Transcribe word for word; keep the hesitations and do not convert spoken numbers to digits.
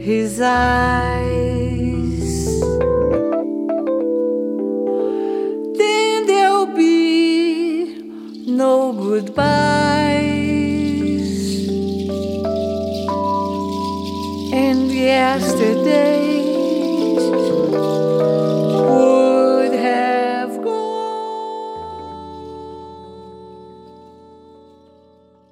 his eyes. Then there'll be no goodbyes, and yesterday